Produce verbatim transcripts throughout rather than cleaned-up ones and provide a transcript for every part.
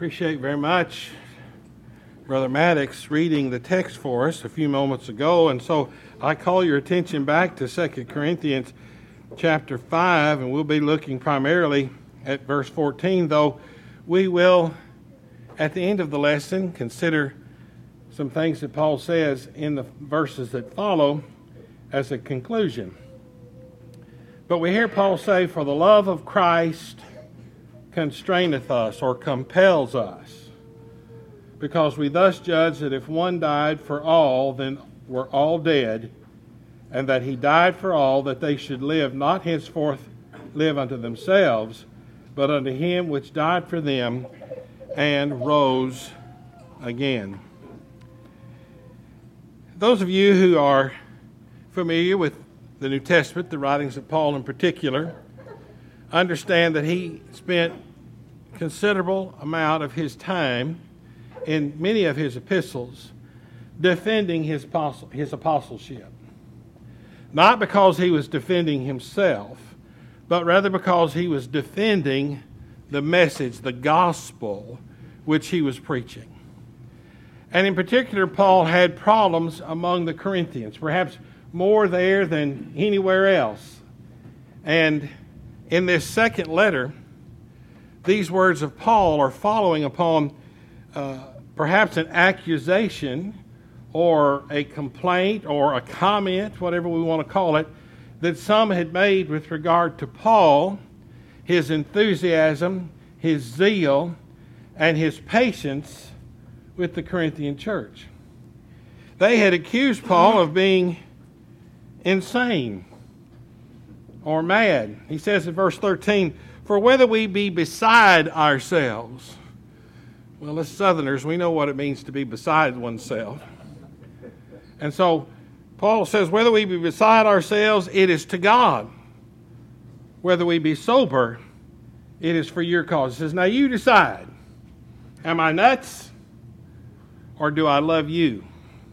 Appreciate very much Brother Maddox reading the text for us a few moments ago. And so I call your attention back to Second Corinthians chapter five, and we'll be looking primarily at verse fourteen, though we will, at the end of the lesson, consider some things that Paul says in the verses that follow as a conclusion. But we hear Paul say, "For the love of Christ constraineth us," or compels us, because we thus judge that if one died for all, then we're all dead, and that he died for all, that they should live, not henceforth live unto themselves, but unto him which died for them and rose again. Those of you who are familiar with the New Testament, the writings of Paul in particular, understand that he spent considerable amount of his time in many of his epistles defending his apostle, his apostleship. Not because he was defending himself, but rather because he was defending the message, the gospel, which he was preaching. And in particular, Paul had problems among the Corinthians, perhaps more there than anywhere else. And in this second letter, these words of Paul are following upon uh, perhaps an accusation or a complaint or a comment, whatever we want to call it, that some had made with regard to Paul, his enthusiasm, his zeal, and his patience with the Corinthian church. They had accused Paul of being insane or mad. He says in verse thirteen, "For whether we be beside ourselves," well, as Southerners, we know what it means to be beside oneself. And so Paul says, whether we be beside ourselves, it is to God. Whether we be sober, it is for your cause. He says, now you decide. Am I nuts? Or do I love you?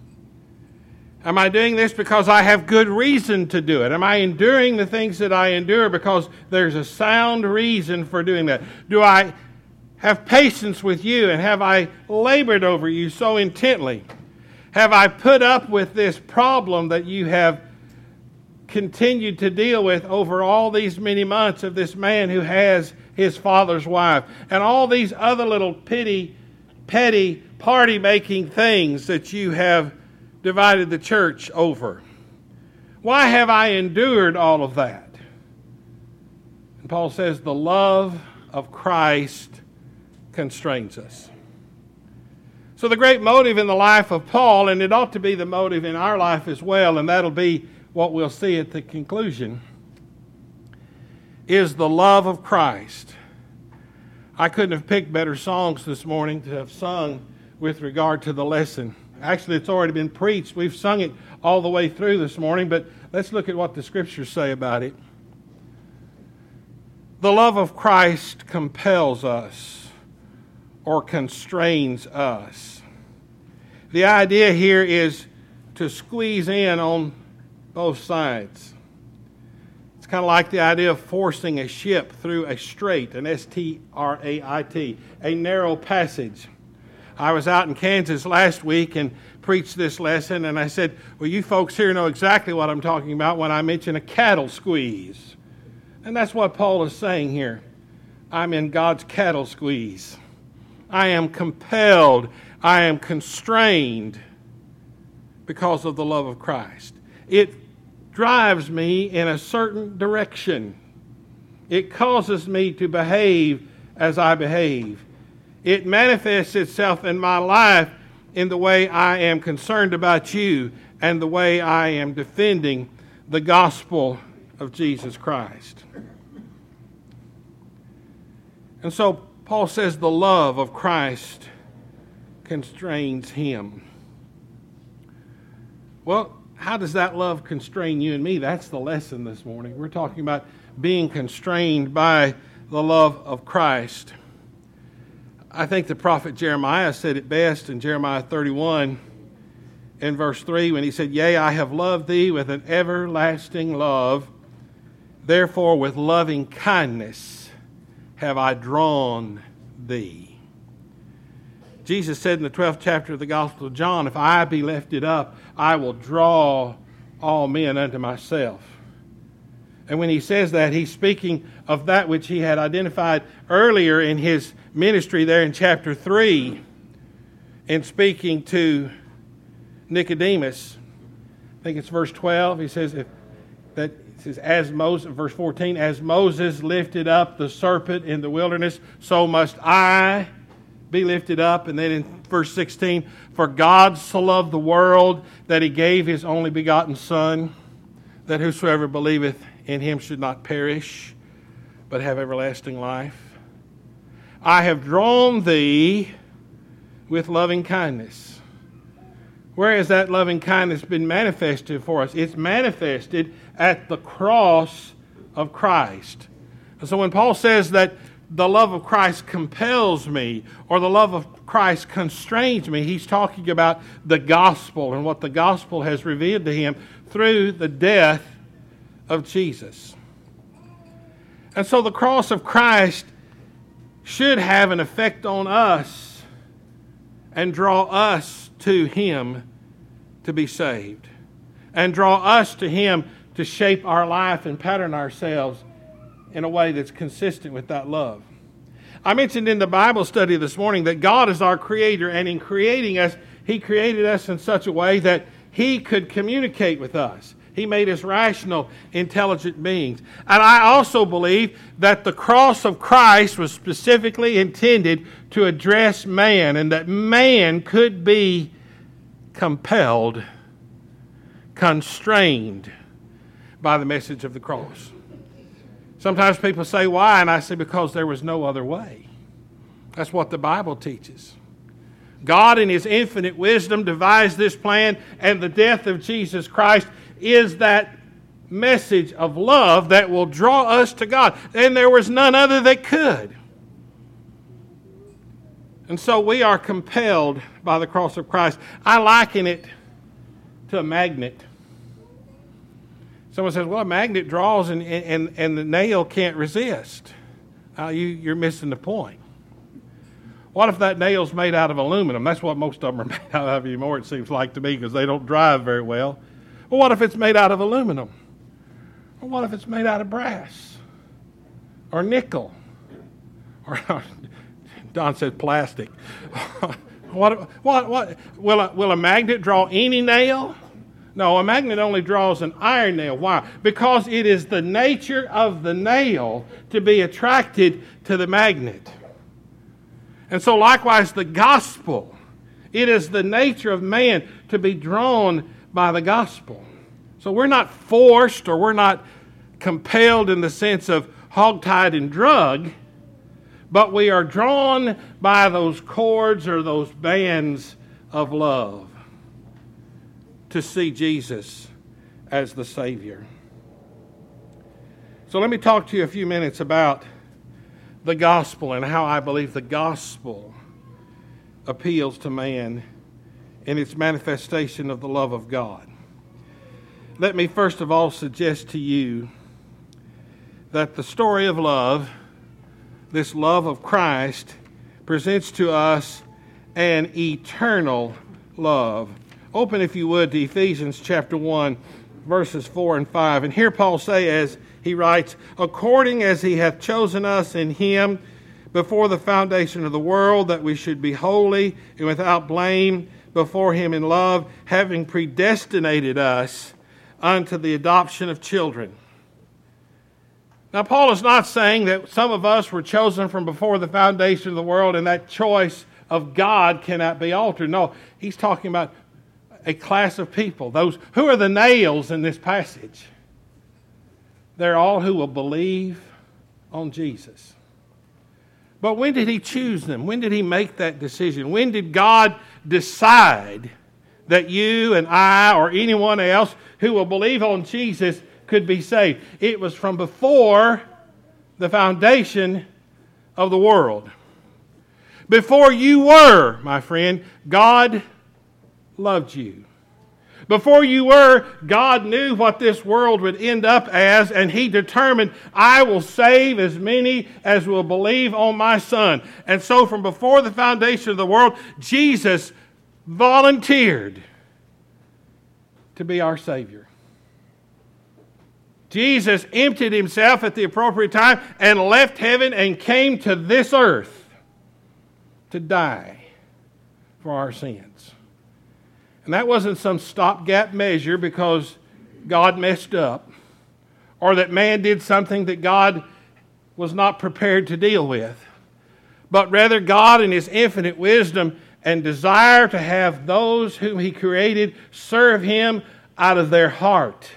Am I doing this because I have good reason to do it? Am I enduring the things that I endure because there's a sound reason for doing that? Do I have patience with you, and have I labored over you so intently? Have I put up with this problem that you have continued to deal with over all these many months of this man who has his father's wife, and all these other little petty, petty, party-making things that you have divided the church over? Why have I endured all of that? And Paul says the love of Christ constrains us. So the great motive in the life of Paul, and it ought to be the motive in our life as well, and that'll be what we'll see at the conclusion, is the love of Christ. I couldn't have picked better songs this morning to have sung with regard to the lesson. Actually, it's already been preached. We've sung it all the way through this morning, but let's look at what the Scriptures say about it. The love of Christ compels us or constrains us. The idea here is to squeeze in on both sides. It's kind of like the idea of forcing a ship through a strait, an S T R A I T, a narrow passage. I was out in Kansas last week and preached this lesson, and I said, well, you folks here know exactly what I'm talking about when I mention a cattle squeeze. And that's what Paul is saying here. I'm in God's cattle squeeze. I am compelled, I am constrained because of the love of Christ. It drives me in a certain direction. It causes me to behave as I behave. It manifests itself in my life in the way I am concerned about you and the way I am defending the gospel of Jesus Christ. And so Paul says the love of Christ constrains him. Well, how does that love constrain you and me? That's the lesson this morning. We're talking about being constrained by the love of Christ. I think the prophet Jeremiah said it best in Jeremiah thirty-one in verse three when he said, "Yea, I have loved thee with an everlasting love. Therefore with loving kindness have I drawn thee." Jesus said in the twelfth chapter of the Gospel of John, if I be lifted up, I will draw all men unto myself. And when he says that, he's speaking of that which he had identified earlier in his ministry there in chapter three, in speaking to Nicodemus. I think it's verse twelve. He says if, that it says, as Moses, verse fourteen, as Moses lifted up the serpent in the wilderness, so must I be lifted up. And then in verse sixteen, for God so loved the world that he gave his only begotten Son, that whosoever believeth in him should not perish, but have everlasting life. I have drawn thee with loving kindness. Where has that loving kindness been manifested for us? It's manifested at the cross of Christ. And so when Paul says that the love of Christ compels me, or the love of Christ constrains me, he's talking about the gospel and what the gospel has revealed to him through the death of Jesus. And so the cross of Christ should have an effect on us and draw us to him to be saved, and draw us to him to shape our life and pattern ourselves in a way that's consistent with that love. I mentioned in the Bible study this morning that God is our creator, and in creating us, he created us in such a way that he could communicate with us. He made us rational, intelligent beings. And I also believe that the cross of Christ was specifically intended to address man, and that man could be compelled, constrained by the message of the cross. Sometimes people say, why? And I say, because there was no other way. That's what the Bible teaches. God in his infinite wisdom devised this plan, and the death of Jesus Christ is that message of love that will draw us to God. And there was none other that could. And so we are compelled by the cross of Christ. I liken it to a magnet. Someone says, well, a magnet draws and, and, and the nail can't resist. Uh, you, you're missing the point. What if that nail's made out of aluminum? That's what most of them are made out of anymore, it seems like to me, because they don't drive very well. Well, what if it's made out of aluminum? Or what if it's made out of brass? Or nickel? Or Don said plastic. what, what, what, will, a, will a magnet draw any nail? No, a magnet only draws an iron nail. Why? Because it is the nature of the nail to be attracted to the magnet. And so likewise the gospel, it is the nature of man to be drawn by the gospel. So we're not forced, or we're not compelled in the sense of hogtied and drug, but we are drawn by those cords or those bands of love to see Jesus as the Savior. So let me talk to you a few minutes about the gospel and how I believe the gospel appeals to man in its manifestation of the love of God. Let me first of all suggest to you that the story of love, this love of Christ, presents to us an eternal love. Open, if you would, to Ephesians chapter one, verses four and five. And here Paul says, as he writes, according as he hath chosen us in him before the foundation of the world, that we should be holy and without blame before him in love, having predestinated us unto the adoption of children. Now, Paul is not saying that some of us were chosen from before the foundation of the world and that choice of God cannot be altered. No, he's talking about a class of people. Those who are the nails in this passage. They're all who will believe on Jesus. But when did he choose them? When did he make that decision? When did God decide that you and I or anyone else who will believe on Jesus could be saved? It was from before the foundation of the world. Before you were, my friend, God loved you. Before you were, God knew what this world would end up as, and He determined, I will save as many as will believe on my Son. And so from before the foundation of the world, Jesus volunteered to be our Savior. Jesus emptied Himself at the appropriate time and left heaven and came to this earth to die for our sins. And that wasn't some stopgap measure because God messed up, or that man did something that God was not prepared to deal with. But rather, God in His infinite wisdom and desire to have those whom He created serve Him out of their heart,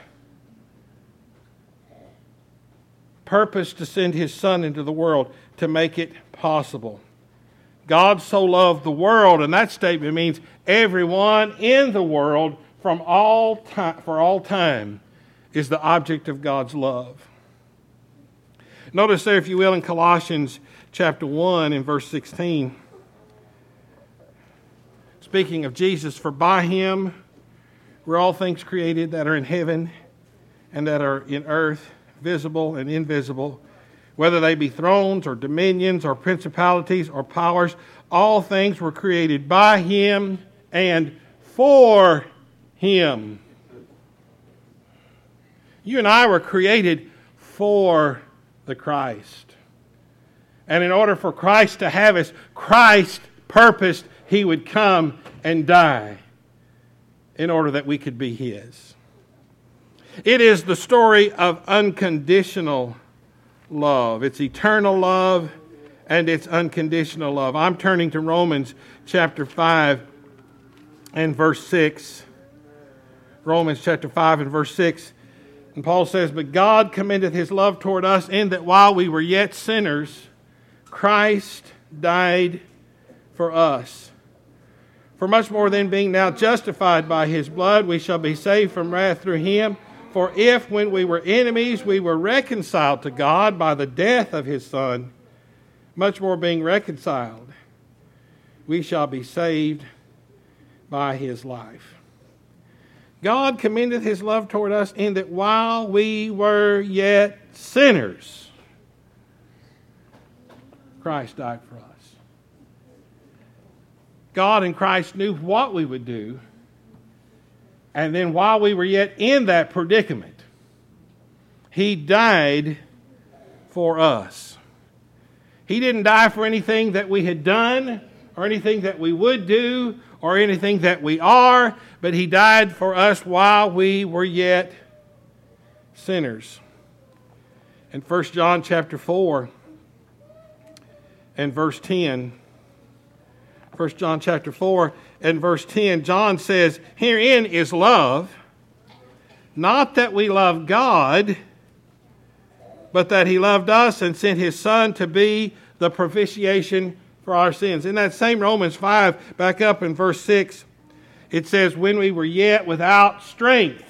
purposed to send His Son into the world to make it possible. God so loved the world, and that statement means everyone in the world from all time, for all time, is the object of God's love. Notice there, if you will, in Colossians chapter one and verse sixteen, speaking of Jesus, for by Him were all things created that are in heaven and that are in earth, visible and invisible, whether they be thrones or dominions or principalities or powers, all things were created by Him and for Him. You and I were created for the Christ. And in order for Christ to have us, Christ purposed He would come and die in order that we could be His. It is the story of unconditional love. It's eternal love and it's unconditional love. I'm turning to Romans chapter five and verse six. Romans chapter five and verse six. And Paul says, but God commendeth His love toward us in that while we were yet sinners, Christ died for us. For much more than being now justified by His blood, we shall be saved from wrath through Him. For if, when we were enemies, we were reconciled to God by the death of His Son, much more being reconciled, we shall be saved by His life. God commendeth His love toward us in that while we were yet sinners, Christ died for us. God and Christ knew what we would do. And then while we were yet in that predicament, He died for us. He didn't die for anything that we had done or anything that we would do or anything that we are, but He died for us while we were yet sinners. In First John chapter four and verse ten, First John chapter four and verse ten, John says, herein is love, not that we love God, but that He loved us and sent His Son to be the propitiation for our sins. In that same Romans five, back up in verse six, it says, when we were yet without strength,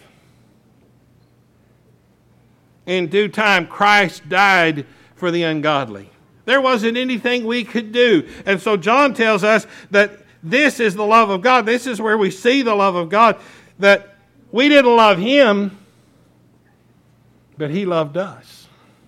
in due time Christ died for the ungodly. There wasn't anything we could do. And so John tells us that this is the love of God. This is where we see the love of God, that we didn't love Him, but He loved us.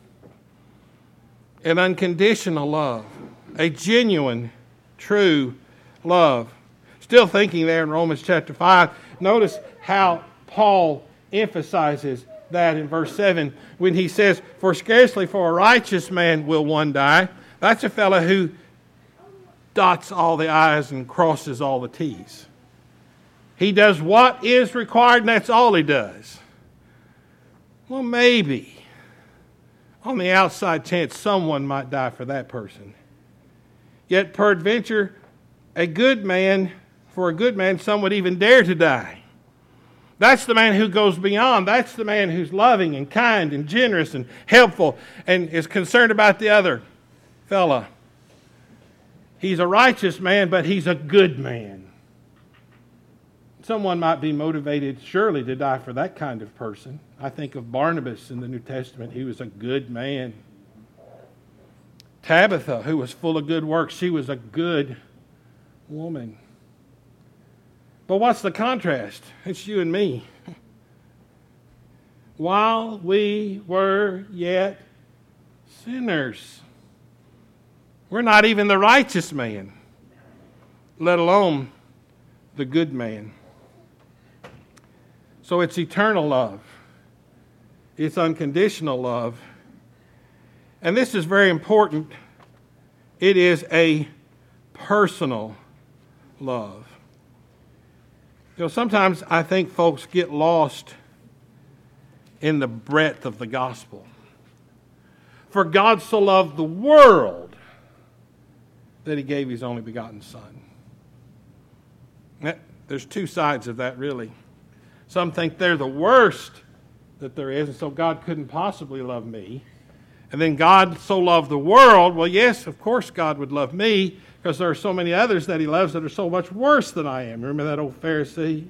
An unconditional love, a genuine, true love. Still thinking there in Romans chapter five, notice how Paul emphasizes that in verse seven when he says, for scarcely for a righteous man will one die. That's a fellow who dots all the I's and crosses all the T's. He does what is required, and that's all he does. Well, maybe, on the outside chance, someone might die for that person. Yet, peradventure, a good man, for a good man, some would even dare to die. That's the man who goes beyond. That's the man who's loving and kind and generous and helpful and is concerned about the other fella. He's a righteous man, but he's a good man. Someone might be motivated, surely, to die for that kind of person. I think of Barnabas in the New Testament. He was a good man. Tabitha, who was full of good works, she was a good woman. But what's the contrast? It's you and me. While we were yet sinners. We're not even the righteous man, let alone the good man. So it's eternal love. It's unconditional love. And this is very important. It is a personal love. You know, sometimes I think folks get lost in the breadth of the gospel. For God so loved the world that he gave his only begotten Son. There's two sides of that, really. Some think they're the worst that there is, and so God couldn't possibly love me. And then God so loved the world. Well, yes, of course God would love me, because there are so many others that he loves that are so much worse than I am. Remember that old Pharisee?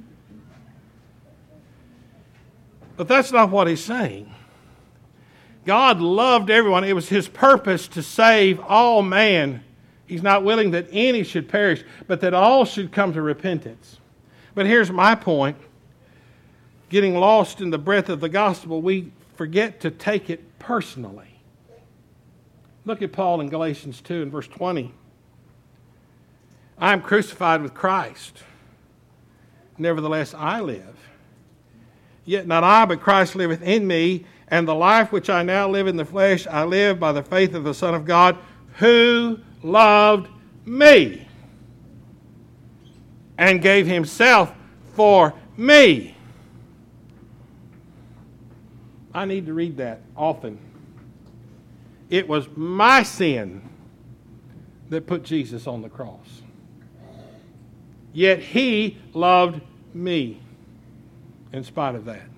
But that's not what he's saying. God loved everyone. It was his purpose to save all man. He's not willing that any should perish, but that all should come to repentance. But here's my point. Getting lost in the breadth of the gospel, we forget to take it personally. Look at Paul in Galatians two and verse twenty. I am crucified with Christ. Nevertheless, I live. Yet not I, but Christ liveth in me, and the life which I now live in the flesh, I live by the faith of the Son of God, who loved me and gave himself for me. I need to read that often. It was my sin that put Jesus on the cross. Yet he loved me in spite of that.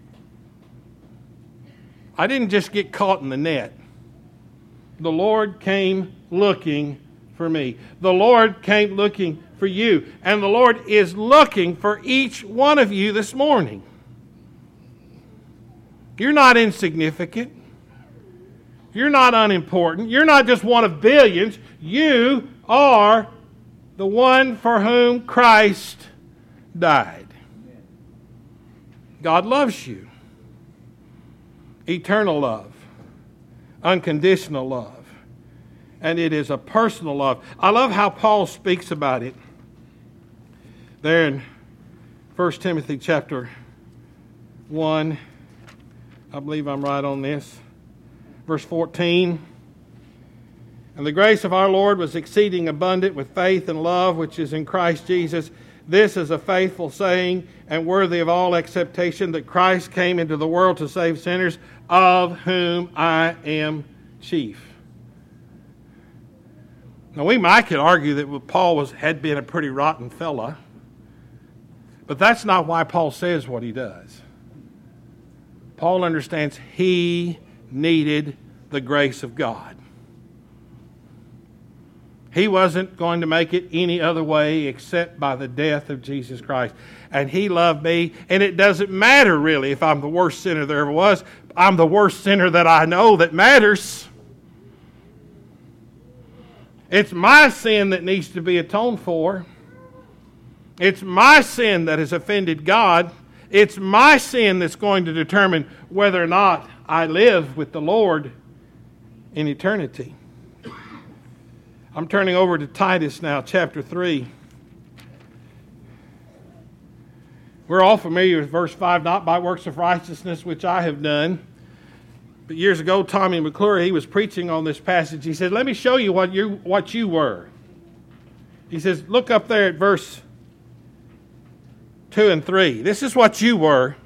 I didn't just get caught in the net. The Lord came looking for me. The Lord came looking for you. And the Lord is looking for each one of you this morning. You're not insignificant. You're not unimportant. You're not just one of billions. You are the one for whom Christ died. God loves you. Eternal love. Unconditional love. And it is a personal love. I love how Paul speaks about it. There in First Timothy chapter one. I believe I'm right on this. Verse fourteen. And the grace of our Lord was exceeding abundant with faith and love which is in Christ Jesus. This is a faithful saying and worthy of all acceptation, that Christ came into the world to save sinners, of whom I am chief. Now we might could argue that Paul was had been a pretty rotten fella, but that's not why Paul says what he does. Paul understands he needed the grace of God. He wasn't going to make it any other way except by the death of Jesus Christ. And he loved me. And it doesn't matter really if I'm the worst sinner there ever was. I'm the worst sinner that I know that matters. It's my sin that needs to be atoned for. It's my sin that has offended God. It's my sin that's going to determine whether or not I live with the Lord in eternity. I'm turning over to Titus now, chapter three. We're all familiar with verse five, not by works of righteousness which I have done. But years ago, Tommy McClure, he was preaching on this passage. He said, let me show you what you, what you were. He says, look up there at verse two and three. This is what you were.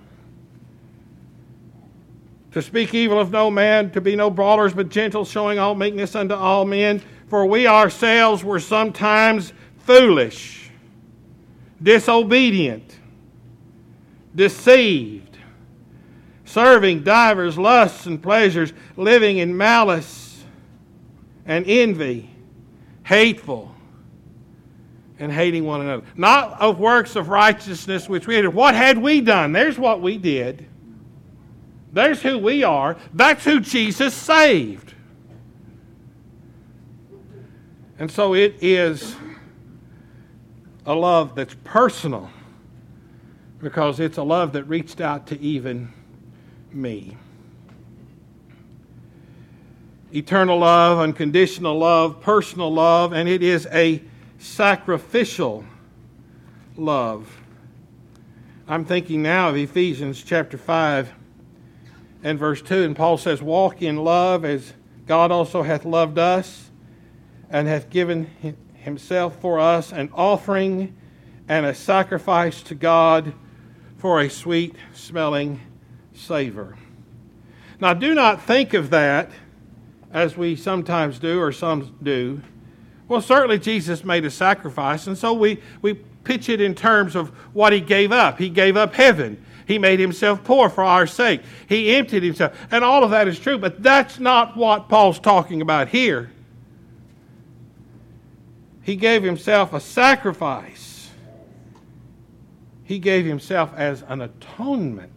To speak evil of no man, to be no brawlers, but gentle, showing all meekness unto all men. For we ourselves were sometimes foolish, disobedient, deceived, serving divers lusts and pleasures, living in malice and envy, hateful, and hating one another. Not of works of righteousness which we had. What had we done? There's what we did. There's who we are. That's who Jesus saved. And so it is a love that's personal, because it's a love that reached out to even me. Eternal love, unconditional love, personal love, and it is a sacrificial love. I'm thinking now of Ephesians chapter five and verse two, and Paul says, "Walk in love as God also hath loved us, and hath given himself for us an offering and a sacrifice to God for a sweet-smelling savor." Now, do not think of that as we sometimes do, or some do. Well, certainly Jesus made a sacrifice, and so we, we pitch it in terms of what he gave up. He gave up heaven. He made himself poor for our sake. He emptied himself. And all of that is true, but that's not what Paul's talking about here. He gave himself a sacrifice. He gave himself as an atonement.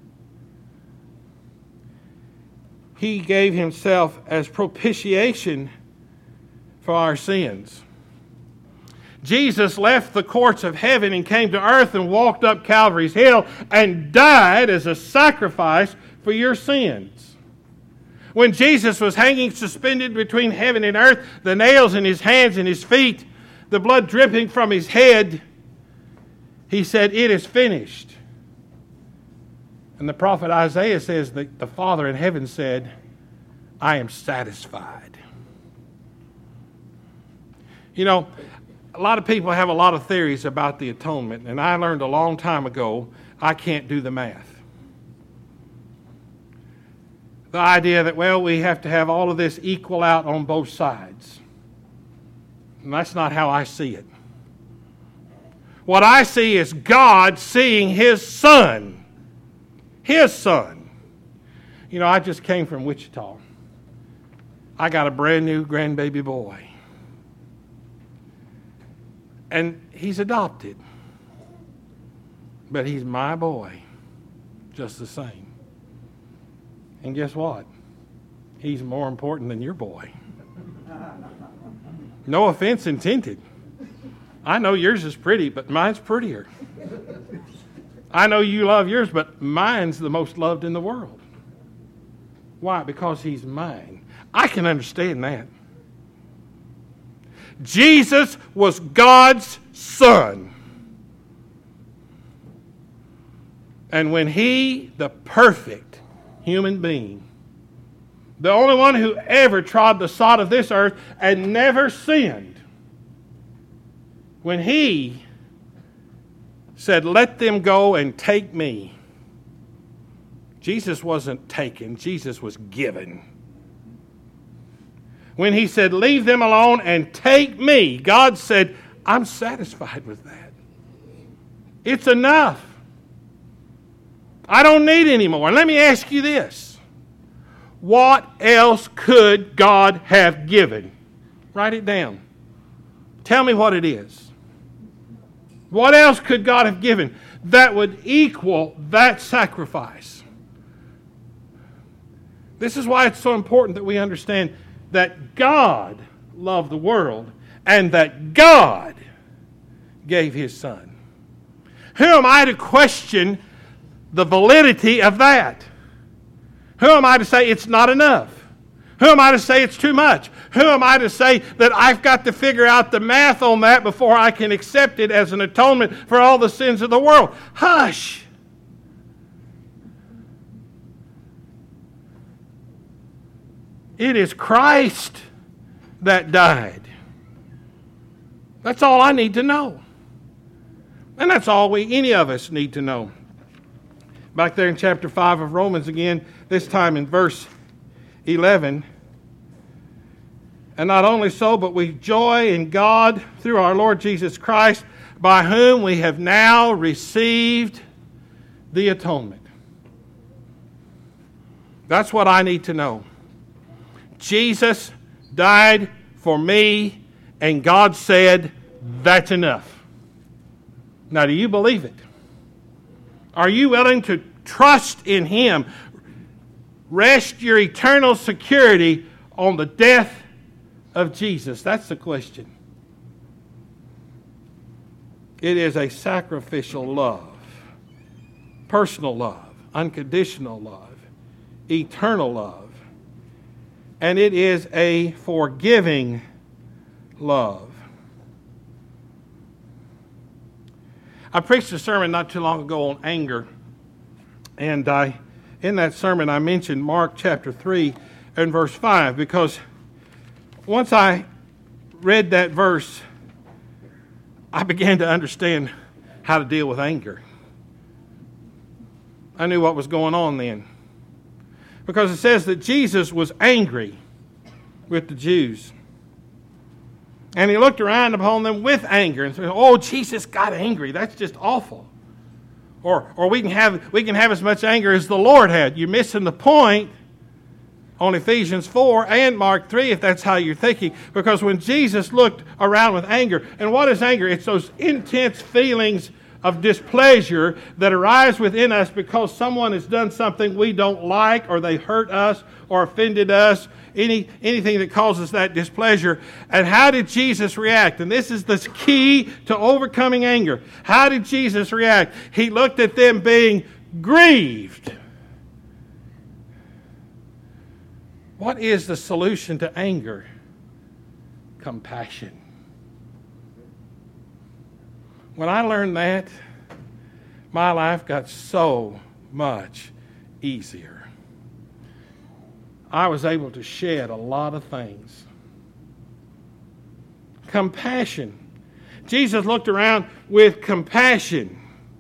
He gave himself as propitiation for our sins. Jesus left the courts of heaven and came to earth and walked up Calvary's hill and died as a sacrifice for your sins. When Jesus was hanging suspended between heaven and earth, the nails in his hands and his feet, the blood dripping from his head, he said, "It is finished." And the prophet Isaiah says that the Father in heaven said, "I am satisfied." You know, a lot of people have a lot of theories about the atonement, and I learned a long time ago I can't do the math. The idea that, well, we have to have all of this equal out on both sides. And that's not how I see it. What I see is God seeing his Son. His Son. You know, I just came from Wichita. I got a brand new grandbaby boy. And he's adopted. But he's my boy, just the same. And guess what? He's more important than your boy. No offense intended. I know yours is pretty, but mine's prettier. I know you love yours, but mine's the most loved in the world. Why? Because he's mine. I can understand that. Jesus was God's Son. And when he, the perfect human being, the only one who ever trod the sod of this earth and never sinned, when he said, "Let them go and take me," Jesus wasn't taken, Jesus was given. When he said, "Leave them alone and take me," God said, "I'm satisfied with that. It's enough. I don't need any more." And let me ask you this. What else could God have given? Write it down. Tell me what it is. What else could God have given that would equal that sacrifice? This is why it's so important that we understand that God loved the world and that God gave his Son. Who am I to question the validity of that? Who am I to say it's not enough? Who am I to say it's too much? Who am I to say that I've got to figure out the math on that before I can accept it as an atonement for all the sins of the world? Hush! It is Christ that died. That's all I need to know. And that's all we, any of us, need to know. Back there in chapter five of Romans again, this time in verse eleven. "And not only so, but we joy in God through our Lord Jesus Christ, by whom we have now received the atonement." That's what I need to know. Jesus died for me, and God said, "That's enough." Now, do you believe it? Are you willing to trust in him? Rest your eternal security on the death of Jesus? That's the question. It is a sacrificial love, personal love, unconditional love, eternal love. And it is a forgiving love. I preached a sermon not too long ago on anger. And I, in that sermon, I mentioned Mark chapter three and verse five, because once I read that verse, I began to understand how to deal with anger. I knew what was going on then. Because it says that Jesus was angry with the Jews. And he looked around upon them with anger and said, oh, Jesus got angry. That's just awful. Or or we can have we can have as much anger as the Lord had. You're missing the point on Ephesians four and Mark three, if that's how you're thinking. Because when Jesus looked around with anger, and what is anger? It's those intense feelings of displeasure that arise within us because someone has done something we don't like, or they hurt us or offended us, any anything that causes that displeasure. And how did Jesus react? And this is the key to overcoming anger. How did Jesus react? He looked at them being grieved. What is the solution to anger? Compassion. When I learned that, my life got so much easier. I was able to shed a lot of things. Compassion. Jesus looked around with compassion,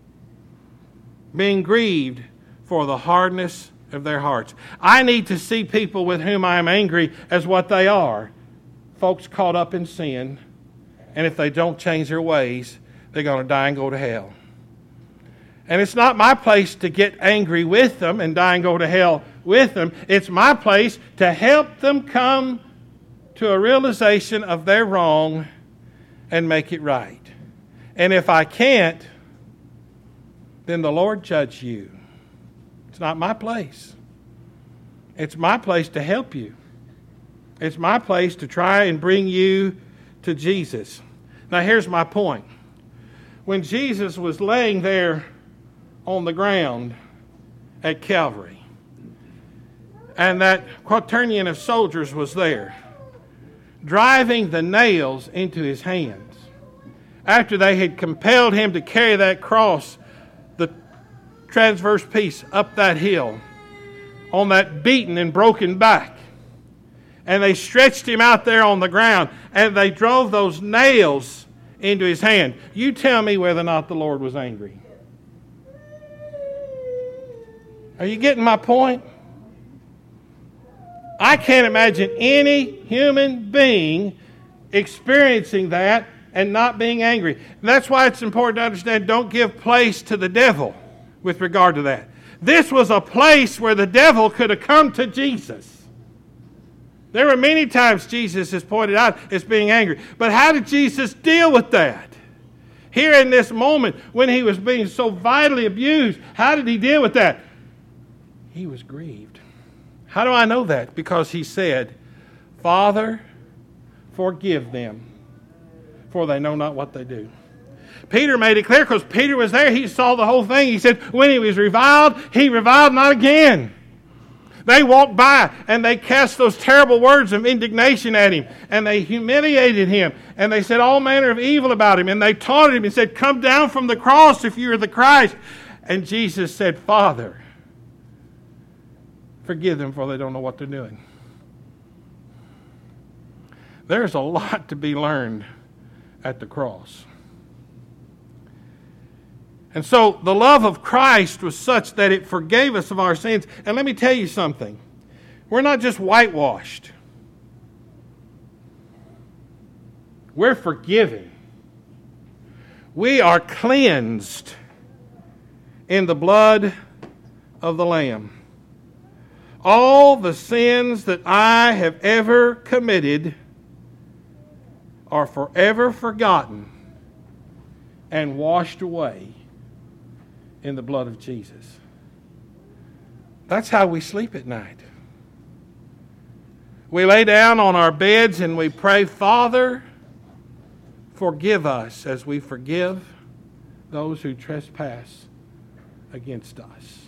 being grieved for the hardness of their hearts. I need to see people with whom I am angry as what they are. Folks caught up in sin, and if they don't change their ways, they're going to die and go to hell. And it's not my place to get angry with them and die and go to hell with them. It's my place to help them come to a realization of their wrong and make it right. And if I can't, then the Lord judge you. It's not my place. It's my place to help you. It's my place to try and bring you to Jesus. Now here's my point. When Jesus was laying there on the ground at Calvary, and that quaternion of soldiers was there, driving the nails into his hands, after they had compelled him to carry that cross, the transverse piece up that hill, on that beaten and broken back, and they stretched him out there on the ground, and they drove those nails into his hand. You tell me whether or not the Lord was angry. Are you getting my point? I can't imagine any human being experiencing that and not being angry. And that's why it's important to understand, don't give place to the devil with regard to that. This was a place where the devil could have come to Jesus. There were many times Jesus has pointed out as being angry. But how did Jesus deal with that? Here in this moment, when he was being so vitally abused, how did he deal with that? He was grieved. How do I know that? Because he said, Father, forgive them, for they know not what they do. Peter made it clear, because Peter was there. He saw the whole thing. He said, when he was reviled, he reviled not again. They walked by and they cast those terrible words of indignation at him, and they humiliated him, and they said all manner of evil about him, and they taunted him and said, come down from the cross if you are the Christ. And Jesus said, Father, forgive them, for they don't know what they're doing. There's a lot to be learned at the cross. And so the love of Christ was such that it forgave us of our sins. And let me tell you something. We're not just whitewashed. We're forgiven. We are cleansed in the blood of the Lamb. All the sins that I have ever committed are forever forgotten and washed away in the blood of Jesus. That's how we sleep at night. We lay down on our beds and we pray, Father, forgive us as we forgive those who trespass against us.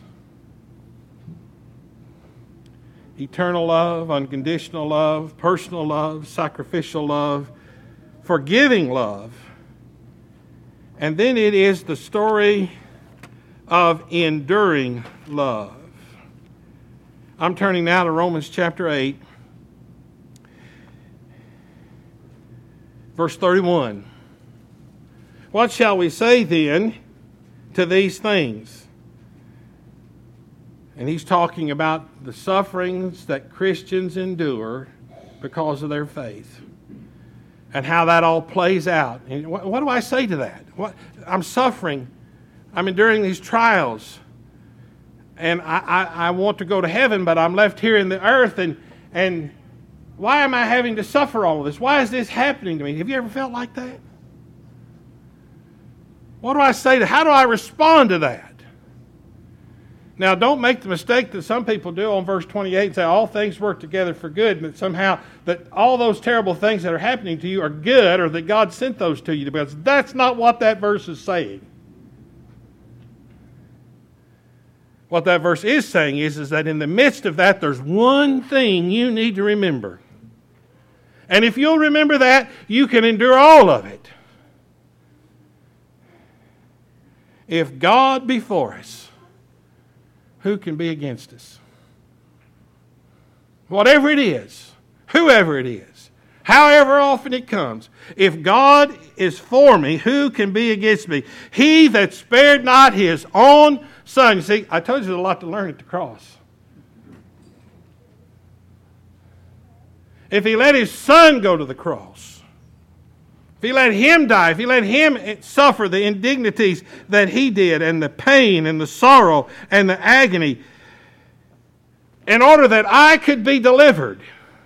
Eternal love, unconditional love, personal love, sacrificial love, forgiving love. And then it is the story of enduring love. I'm turning now to Romans chapter eight, verse thirty-one. What shall we say then to these things? And he's talking about the sufferings that Christians endure because of their faith and how that all plays out. And what, what do I say to that? What, I'm suffering. I'm enduring these trials. And I, I, I want to go to heaven, but I'm left here in the earth. And, and why am I having to suffer all of this? Why is this happening to me? Have you ever felt like that? What do I say to, how do I respond to that? Now, don't make the mistake that some people do on verse twenty-eight and say all things work together for good, and that somehow that all those terrible things that are happening to you are good, or that God sent those to you, because that's not what that verse is saying. What that verse is saying is, is that in the midst of that, there's one thing you need to remember. And if you'll remember that, you can endure all of it. If God be for us, who can be against us? Whatever it is, whoever it is, however often it comes, if God is for me, who can be against me? He that spared not his own Son. You see, I told you there's a lot to learn at the cross. If he let his Son go to the cross, if he let him die, if he let him suffer the indignities that he did, and the pain and the sorrow and the agony, in order that I could be delivered,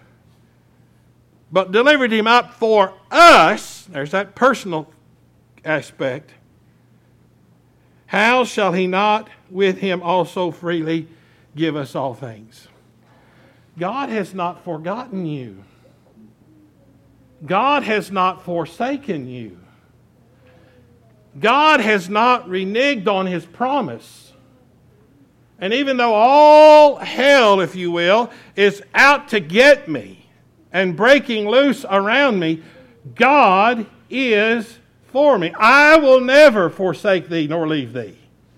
but delivered him up for us, there's that personal aspect, how shall he not with him also freely give us all things? God has not forgotten you. God has not forsaken you. God has not reneged on his promise. And even though all hell, if you will, is out to get me and breaking loose around me, God is for me. I will never forsake thee nor leave thee.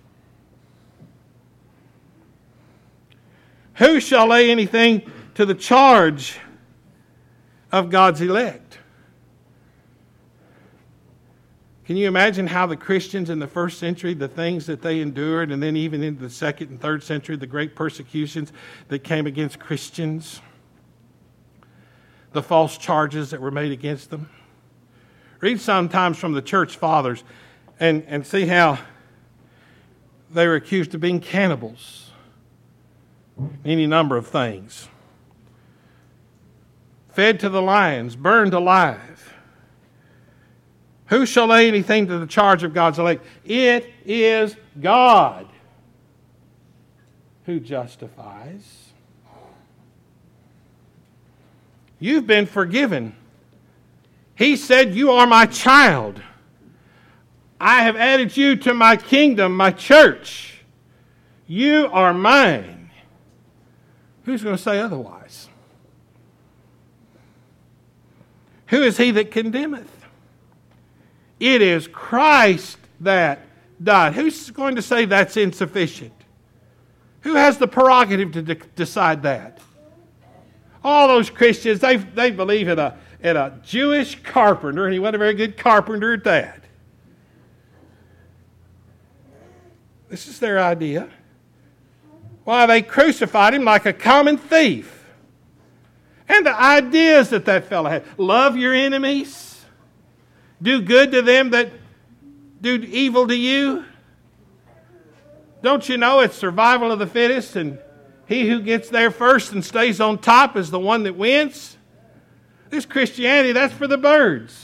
Who shall lay anything to the charge of God's elect? Can you imagine how the Christians in the first century, the things that they endured, and then even in the second and third century, the great persecutions that came against Christians, the false charges that were made against them? Read sometimes from the church fathers and, and see how they were accused of being cannibals. Any number of things. Fed to the lions, burned alive. Who shall lay anything to the charge of God's elect? It is God who justifies. You've been forgiven. He said, you are my child. I have added you to my kingdom, my church. You are mine. Who's going to say otherwise? Who is he that condemneth? It is Christ that died. Who's going to say that's insufficient? Who has the prerogative to de- decide that? All those Christians, they, they believe in a, in a Jewish carpenter, and he wasn't a very good carpenter at that. This is their idea. Why, they crucified him like a common thief. And the ideas that that fellow had. Love your enemies. Do good to them that do evil to you. Don't you know it's survival of the fittest, and he who gets there first and stays on top is the one that wins? This Christianity, that's for the birds.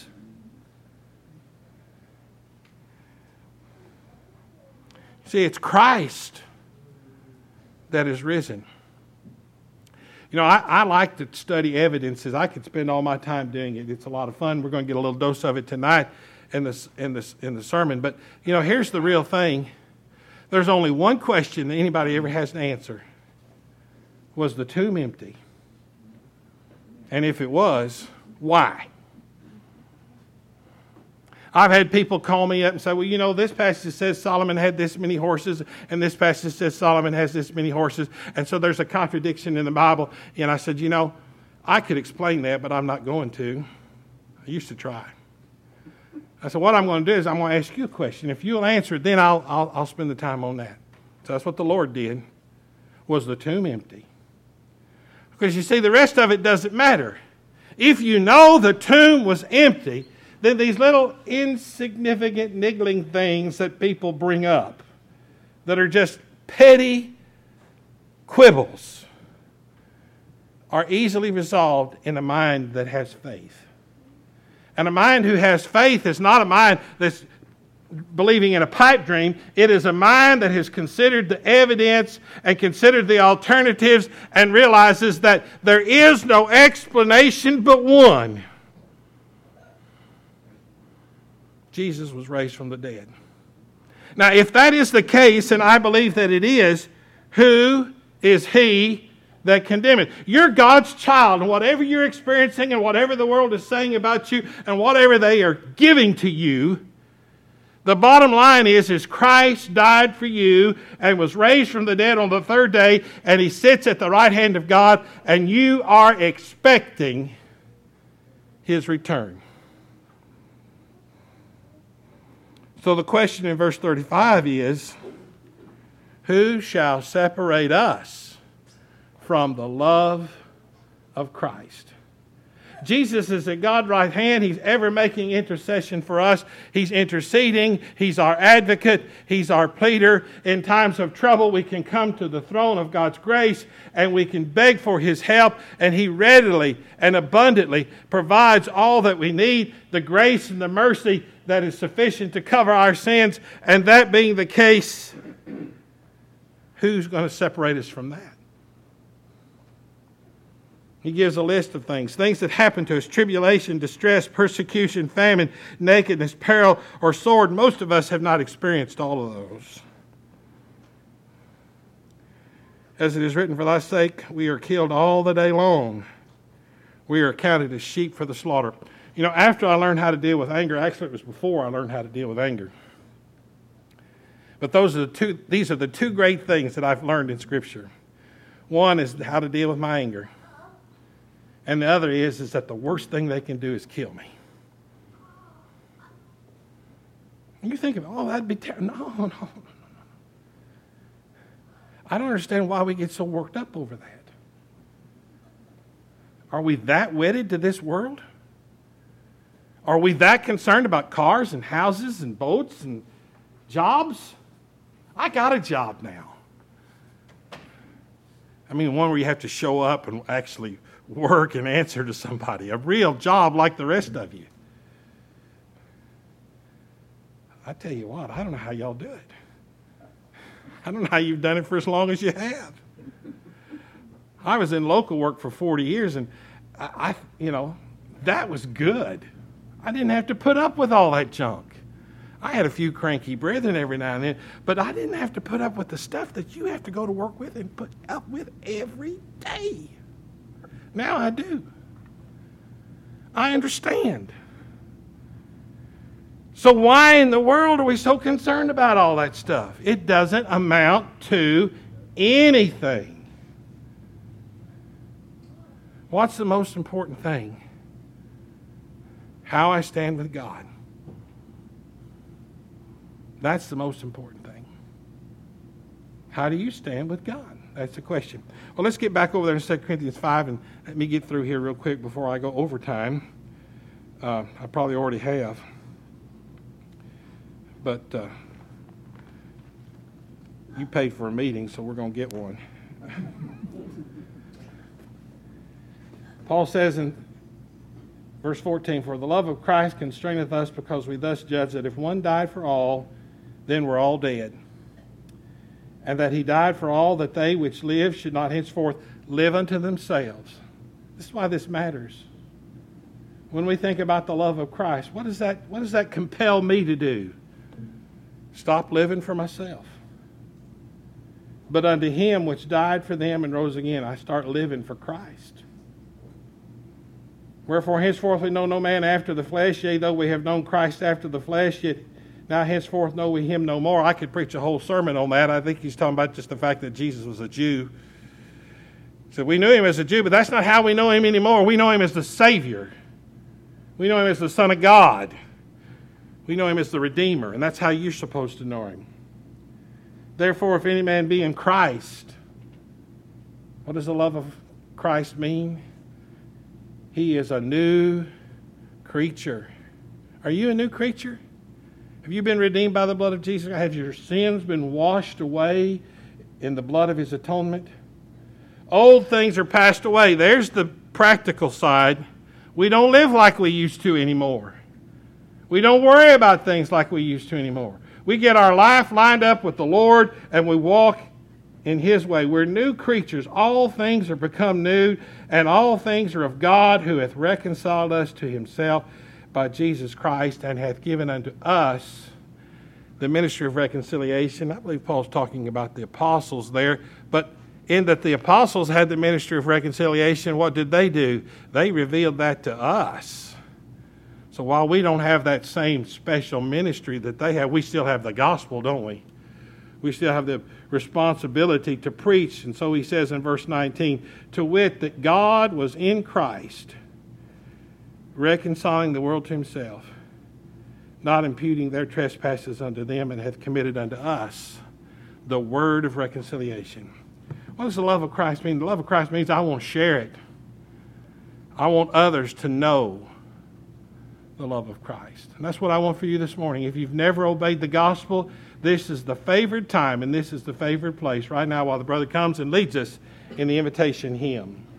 See, it's Christ that is risen. You know, I, I like to study evidences. I could spend all my time doing it. It's a lot of fun. We're going to get a little dose of it tonight in the, in the, in the sermon. But, you know, here's the real thing. There's only one question that anybody ever has to answer. Was the tomb empty? And if it was, why? I've had people call me up and say, well, you know, this passage says Solomon had this many horses, and this passage says Solomon has this many horses, and so there's a contradiction in the Bible. And I said, you know, I could explain that, but I'm not going to. I used to try. I said, what I'm going to do is I'm going to ask you a question. If you'll answer it, then I'll, I'll, I'll spend the time on that. So that's what the Lord did. Was the tomb empty? Because you see, the rest of it doesn't matter. If you know the tomb was empty, then these little insignificant, niggling things that people bring up that are just petty quibbles are easily resolved in a mind that has faith. And a mind who has faith is not a mind that's believing in a pipe dream. It is a mind that has considered the evidence and considered the alternatives and realizes that there is no explanation but one. Jesus was raised from the dead. Now, if that is the case, and I believe that it is, who is he that condemneth? You're God's child, and whatever you're experiencing and whatever the world is saying about you and whatever they are giving to you, the bottom line is, is Christ died for you and was raised from the dead on the third day, and he sits at the right hand of God, and you are expecting his return. So the question in verse thirty-five is, who shall separate us from the love of Christ? Jesus is at God's right hand. He's ever making intercession for us. He's interceding. He's our advocate. He's our pleader. In times of trouble, we can come to the throne of God's grace and we can beg for his help, and he readily and abundantly provides all that we need, the grace and the mercy that is sufficient to cover our sins. And that being the case, who's going to separate us from that? He gives a list of things. Things that happen to us: tribulation, distress, persecution, famine, nakedness, peril, or sword. Most of us have not experienced all of those. As it is written, for thy sake we are killed all the day long. We are counted as sheep for the slaughter. You know, after I learned how to deal with anger, actually it was before I learned how to deal with anger. But those are the two, these are the two great things that I've learned in Scripture. One is how to deal with my anger. And the other is, is that the worst thing they can do is kill me. And you think, oh, that'd be terrible. No, no, no, no, no. I don't understand why we get so worked up over that. Are we that wedded to this world? Are we that concerned about cars and houses and boats and jobs? I got a job now. I mean, one where you have to show up and actually work and answer to somebody. A real job like the rest of you. I tell you what, I don't know how y'all do it. I don't know how you've done it for as long as you have. I was in local work for forty years, and I, I you know, that was good. I didn't have to put up with all that junk. I had a few cranky brethren every now and then, but I didn't have to put up with the stuff that you have to go to work with and put up with every day. Now I do. I understand. So why in the world are we so concerned about all that stuff? It doesn't amount to anything. What's the most important thing? How I stand with God. That's the most important thing. How do you stand with God? That's the question. Well, let's get back over there in Second Corinthians five, and let me get through here real quick before I go overtime. Uh, I probably already have. But uh, you paid for a meeting, so we're going to get one. Paul says in verse fourteen, for the love of Christ constraineth us, because we thus judge that if one died for all, then we're all dead. And that he died for all, that they which live should not henceforth live unto themselves. This is why this matters. when we think about the love of Christ, what does that, what does that compel me to do? Stop living for myself. But unto him which died for them and rose again, I start living for Christ. Wherefore henceforth we know no man after the flesh, yea, though we have known Christ after the flesh, yet now henceforth know we him no more. I could preach a whole sermon on that. I think he's talking about just the fact that Jesus was a Jew. So we knew him as a Jew, but that's not how we know him anymore. We know him as the Savior. We know him as the Son of God. We know him as the Redeemer, and that's how you're supposed to know him. Therefore, if any man be in Christ, what does the love of Christ mean? He is a new creature. Are you a new creature? Have you been redeemed by the blood of Jesus? Have your sins been washed away in the blood of his atonement? Old things are passed away. There's the practical side. We don't live like we used to anymore. We don't worry about things like we used to anymore. We get our life lined up with the Lord and we walk in his way. We're new creatures. All things are become new, and all things are of God, who hath reconciled us to himself by Jesus Christ, and hath given unto us the ministry of reconciliation. I believe Paul's talking about the apostles there, but in that the apostles had the ministry of reconciliation, what did they do? They revealed that to us. So while we don't have that same special ministry that they have, we still have the gospel, don't we? We still have the responsibility to preach. And so he says in verse nineteen, to wit, that God was in Christ, reconciling the world to himself, not imputing their trespasses unto them, and hath committed unto us the word of reconciliation. What does the love of Christ mean? The love of Christ means I want to share it. I want others to know the love of Christ. And that's what I want for you this morning. If you've never obeyed the gospel, this is the favored time and this is the favored place right now while the brother comes and leads us in the invitation hymn.